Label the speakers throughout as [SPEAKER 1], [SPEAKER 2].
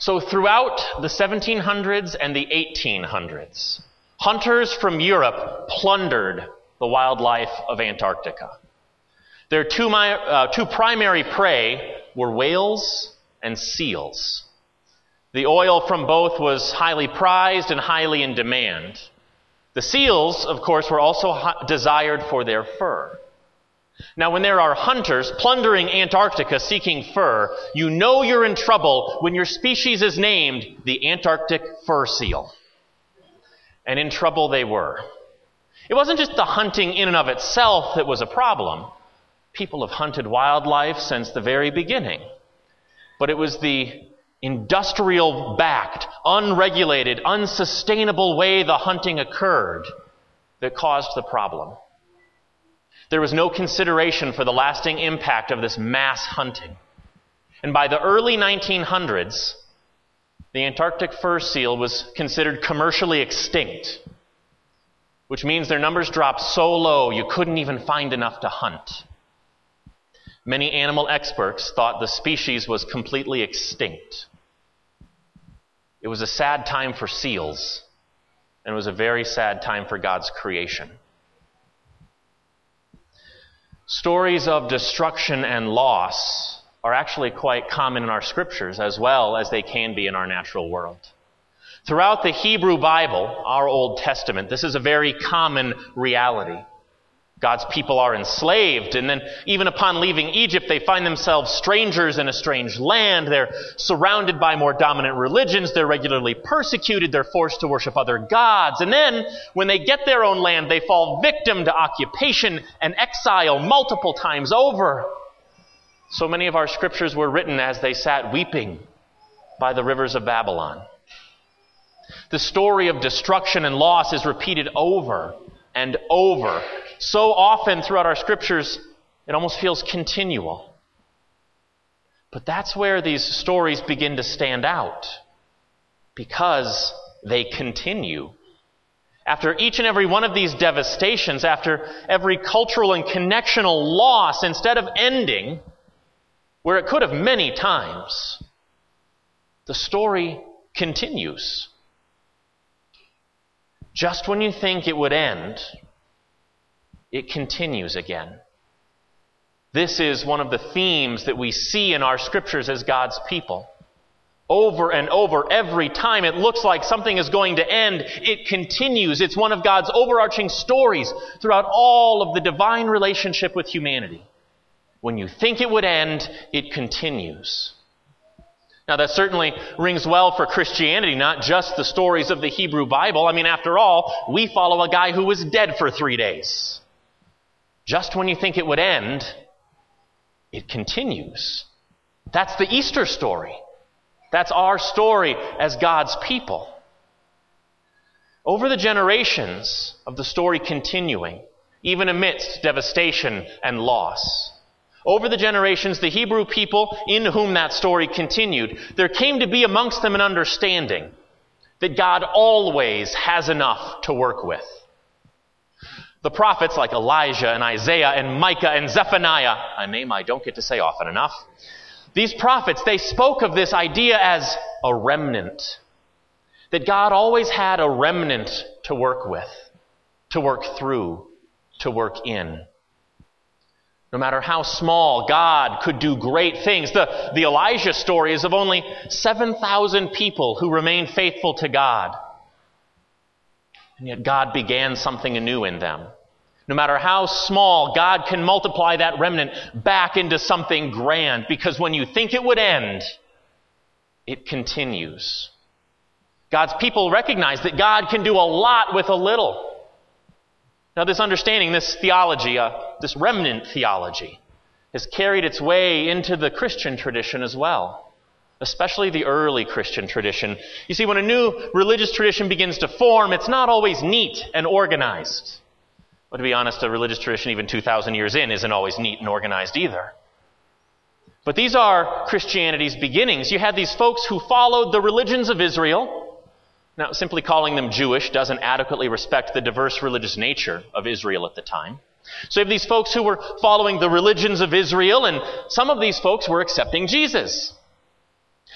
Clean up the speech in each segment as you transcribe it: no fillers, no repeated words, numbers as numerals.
[SPEAKER 1] So throughout the 1700s and the 1800s, hunters from Europe plundered the wildlife of Antarctica. Their two primary prey were whales and seals. The oil from both was highly prized and highly in demand. The seals, of course, were also desired for their fur. Now, when there are hunters plundering Antarctica seeking fur, you know you're in trouble when your species is named the Antarctic fur seal. And in trouble they were. It wasn't just the hunting in and of itself that was a problem. People have hunted wildlife since the very beginning. But it was the industrial-backed, unregulated, unsustainable way the hunting occurred that caused the problem. There was no consideration for the lasting impact of this mass hunting. And by the early 1900s, the Antarctic fur seal was considered commercially extinct, which means their numbers dropped so low you couldn't even find enough to hunt. Many animal experts thought the species was completely extinct. It was a sad time for seals, and it was a very sad time for God's creation. Stories of destruction and loss are actually quite common in our scriptures as well as they can be in our natural world. Throughout the Hebrew Bible, our Old Testament, this is a very common reality. God's people are enslaved, and then even upon leaving Egypt, they find themselves strangers in a strange land. They're surrounded by more dominant religions. They're regularly persecuted. They're forced to worship other gods. And then, when they get their own land, they fall victim to occupation and exile multiple times over. So many of our scriptures were written as they sat weeping by the rivers of Babylon. The story of destruction and loss is repeated over and over. So often throughout our scriptures, it almost feels continual. But that's where these stories begin to stand out, because they continue. After each and every one of these devastations, after every cultural and connectional loss, instead of ending, where it could have many times, the story continues. Just when you think it would end, it continues again. This is one of the themes that we see in our scriptures as God's people. Over and over, every time it looks like something is going to end, it continues. It's one of God's overarching stories throughout all of the divine relationship with humanity. When you think it would end, it continues. Now, that certainly rings well for Christianity, not just the stories of the Hebrew Bible. I mean, after all, we follow a guy who was dead for 3 days. Just when you think it would end, it continues. That's the Easter story. That's our story as God's people. Over the generations of the story continuing, even amidst devastation and loss, over the generations, the Hebrew people in whom that story continued, there came to be amongst them an understanding that God always has enough to work with. The prophets like Elijah and Isaiah and Micah and Zephaniah, a name I don't get to say often enough, these prophets, they spoke of this idea as a remnant. That God always had a remnant to work with, to work through, to work in. No matter how small, God could do great things. The Elijah story is of only 7,000 people who remained faithful to God. And yet God began something anew in them. No matter how small, God can multiply that remnant back into something grand, because when you think it would end, it continues. God's people recognize that God can do a lot with a little. Now, this understanding, this theology, this remnant theology, has carried its way into the Christian tradition as well, especially the early Christian tradition. You see, when a new religious tradition begins to form, it's not always neat and organized. But to be honest, a religious tradition even 2,000 years in isn't always neat and organized either. But these are Christianity's beginnings. You had these folks who followed the religions of Israel. Now, simply calling them Jewish doesn't adequately respect the diverse religious nature of Israel at the time. So you have these folks who were following the religions of Israel, and some of these folks were accepting Jesus.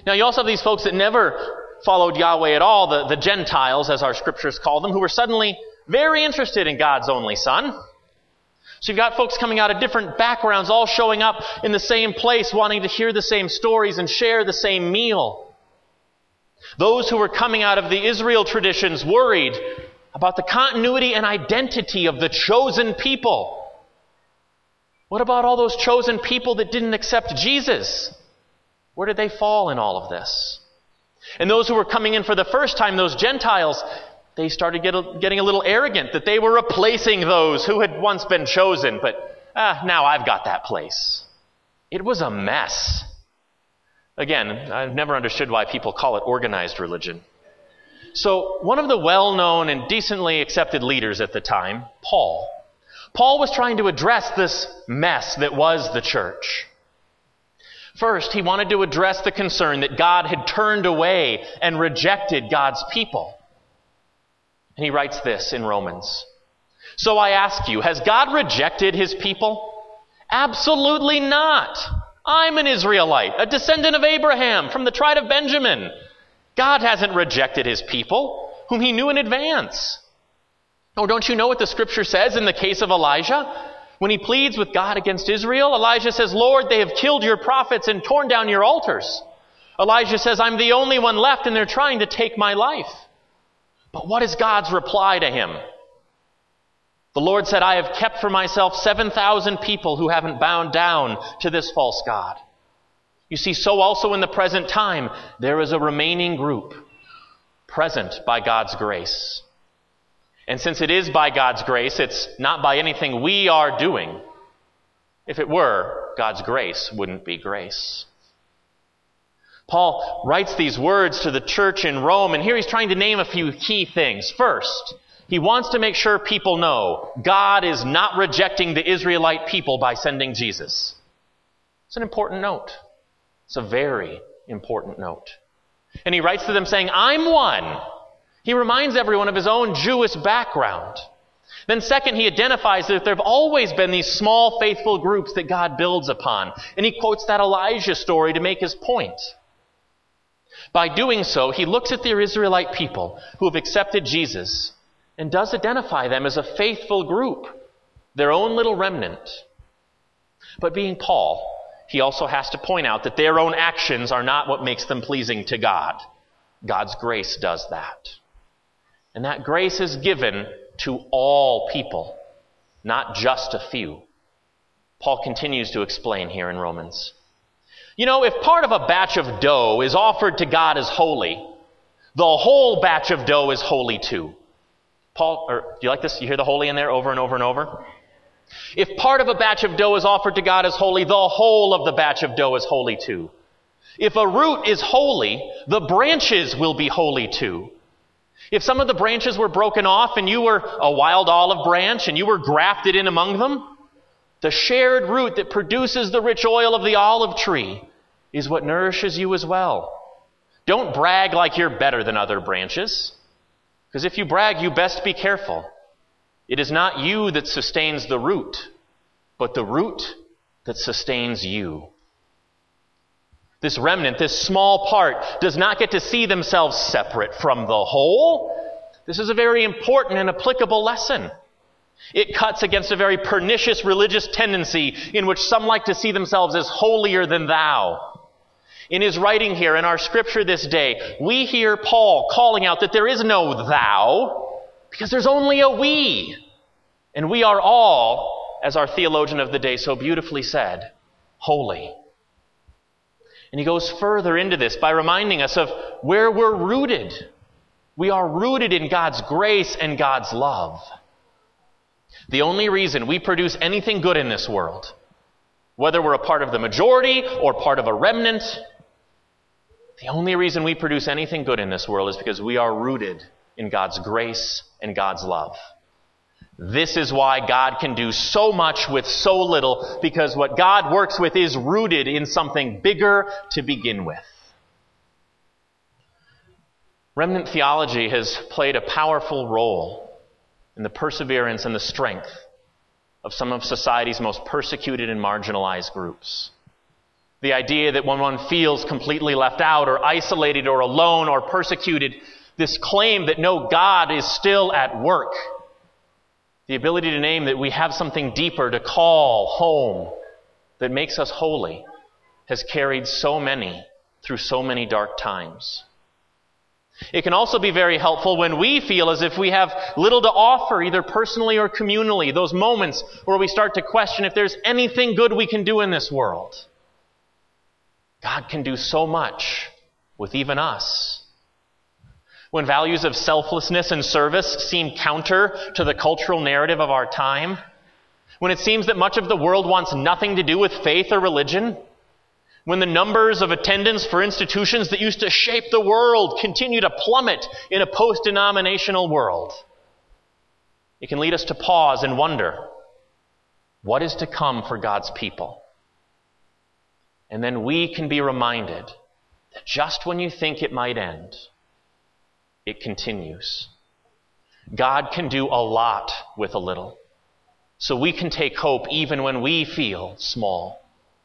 [SPEAKER 1] Now you also have these folks that never followed Yahweh at all, the Gentiles, as our scriptures call them, who were suddenly very interested in God's only Son. So you've got folks coming out of different backgrounds, all showing up in the same place, wanting to hear the same stories and share the same meal. Those who were coming out of the Israel traditions worried about the continuity and identity of the chosen people. What about all those chosen people that didn't accept Jesus? Where did they fall in all of this? And those who were coming in for the first time, those Gentiles, they started getting a little arrogant that they were replacing those who had once been chosen, but now I've got that place. It was a mess. Again, I've never understood why people call it organized religion. So one of the well-known and decently accepted leaders at the time, Paul was trying to address this mess that was the church. First, he wanted to address the concern that God had turned away and rejected God's people. And he writes this in Romans. So I ask you, has God rejected his people? Absolutely not. I'm an Israelite, a descendant of Abraham from the tribe of Benjamin. God hasn't rejected his people, whom he knew in advance. Oh, don't you know what the scripture says in the case of Elijah? When he pleads with God against Israel, Elijah says, Lord, they have killed your prophets and torn down your altars. Elijah says, I'm the only one left and they're trying to take my life. But what is God's reply to him? The Lord said, I have kept for myself 7,000 people who haven't bowed down to this false god. You see, so also in the present time, there is a remaining group present by God's grace. And since it is by God's grace, it's not by anything we are doing. If it were, God's grace wouldn't be grace. Paul writes these words to the church in Rome, and here he's trying to name a few key things. First, he wants to make sure people know God is not rejecting the Israelite people by sending Jesus. It's an important note. It's a very important note. And he writes to them saying, I'm one. He reminds everyone of his own Jewish background. Then second, he identifies that there have always been these small faithful groups that God builds upon. And he quotes that Elijah story to make his point. By doing so, he looks at the Israelite people who have accepted Jesus and does identify them as a faithful group, their own little remnant. But being Paul, he also has to point out that their own actions are not what makes them pleasing to God. God's grace does that. And that grace is given to all people, not just a few. Paul continues to explain here in Romans. You know, if part of a batch of dough is offered to God as holy, the whole batch of dough is holy too. Do you like this? You hear the holy in there over and over and over? If part of a batch of dough is offered to God as holy, the whole of the batch of dough is holy too. If a root is holy, the branches will be holy too. If some of the branches were broken off and you were a wild olive branch and you were grafted in among them, the shared root that produces the rich oil of the olive tree is what nourishes you as well. Don't brag like you're better than other branches, because if you brag, you best be careful. It is not you that sustains the root, but the root that sustains you. This remnant, this small part, does not get to see themselves separate from the whole. This is a very important and applicable lesson. It cuts against a very pernicious religious tendency in which some like to see themselves as holier than thou. In his writing here, in our scripture this day, we hear Paul calling out that there is no thou, because there's only a we. And we are all, as our theologian of the day so beautifully said, holy. And he goes further into this by reminding us of where we're rooted. We are rooted in God's grace and God's love. The only reason we produce anything good in this world, whether we're a part of the majority or part of a remnant, the only reason we produce anything good in this world is because we are rooted in God's grace and God's love. This is why God can do so much with so little, because what God works with is rooted in something bigger to begin with. Remnant theology has played a powerful role in the perseverance and the strength of some of society's most persecuted and marginalized groups. The idea that when one feels completely left out or isolated or alone or persecuted, this claim that no, God is still at work. The ability to name that we have something deeper to call home that makes us holy has carried so many through so many dark times. It can also be very helpful when we feel as if we have little to offer, either personally or communally, those moments where we start to question if there's anything good we can do in this world. God can do so much with even us. When values of selflessness and service seem counter to the cultural narrative of our time, when it seems that much of the world wants nothing to do with faith or religion, when the numbers of attendance for institutions that used to shape the world continue to plummet in a post-denominational world, it can lead us to pause and wonder, what is to come for God's people? And then we can be reminded that just when you think it might end, it continues. God can do a lot with a little, so we can take hope even when we feel small.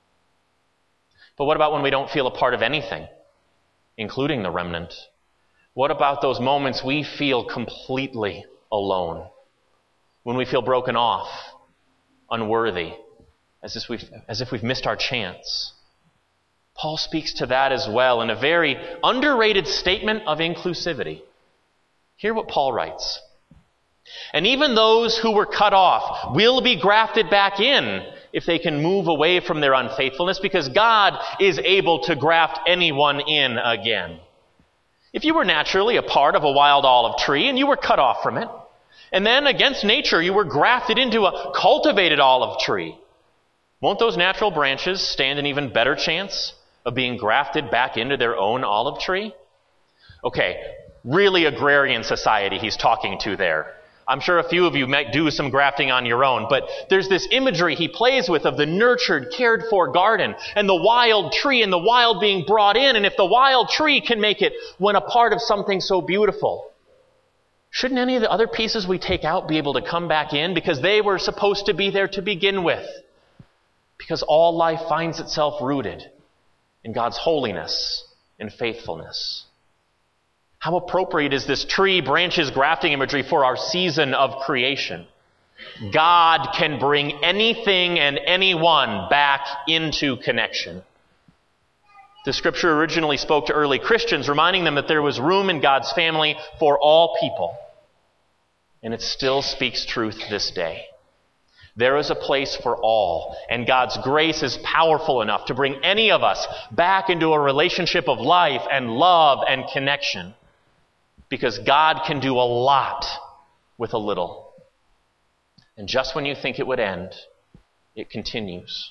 [SPEAKER 1] But what about when we don't feel a part of anything, including the remnant? What about those moments we feel completely alone? When we feel broken off, unworthy, as if we've missed our chance? Paul speaks to that as well in a very underrated statement of inclusivity. Hear what Paul writes. And even those who were cut off will be grafted back in if they can move away from their unfaithfulness, because God is able to graft anyone in again. If you were naturally a part of a wild olive tree and you were cut off from it, and then against nature you were grafted into a cultivated olive tree, won't those natural branches stand an even better chance of being grafted back into their own olive tree? Okay, really agrarian society he's talking to there. I'm sure a few of you might do some grafting on your own, but there's this imagery he plays with of the nurtured, cared for garden and the wild tree and the wild being brought in. And if the wild tree can make it when a part of something so beautiful, shouldn't any of the other pieces we take out be able to come back in because they were supposed to be there to begin with? Because all life finds itself rooted in God's holiness and faithfulness. How appropriate is this tree branches grafting imagery for our season of creation? God can bring anything and anyone back into connection. The scripture originally spoke to early Christians, reminding them that there was room in God's family for all people. And it still speaks truth this day. There is a place for all, and God's grace is powerful enough to bring any of us back into a relationship of life and love and connection. Because God can do a lot with a little. And just when you think it would end, it continues.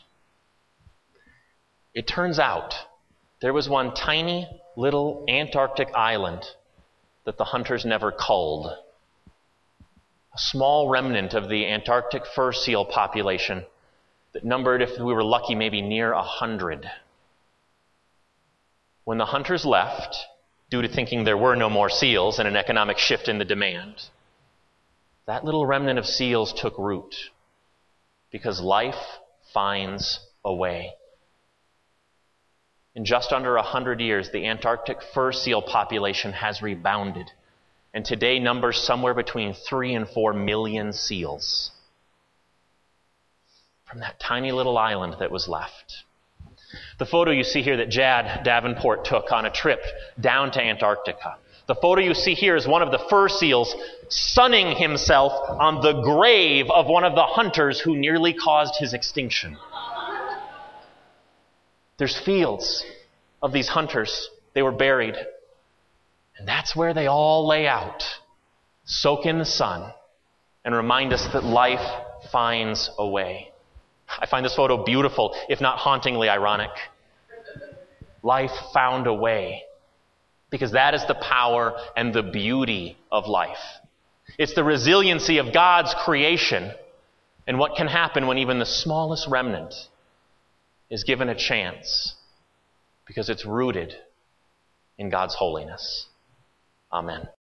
[SPEAKER 1] It turns out there was one tiny little Antarctic island that the hunters never culled. A small remnant of the Antarctic fur seal population that numbered, if we were lucky, maybe near 100. When the hunters left, due to thinking there were no more seals and an economic shift in the demand, that little remnant of seals took root because life finds a way. In just under 100 years, the Antarctic fur seal population has rebounded and today numbers somewhere between 3 and 4 million seals from that tiny little island that was left. The photo you see here that Jad Davenport took on a trip down to Antarctica. The photo you see here is one of the fur seals sunning himself on the grave of one of the hunters who nearly caused his extinction. There's fields of these hunters. They were buried. And that's where they all lay out, soak in the sun, and remind us that life finds a way. I find this photo beautiful, if not hauntingly ironic. Life found a way. Because that is the power and the beauty of life. It's the resiliency of God's creation and what can happen when even the smallest remnant is given a chance because it's rooted in God's holiness. Amen.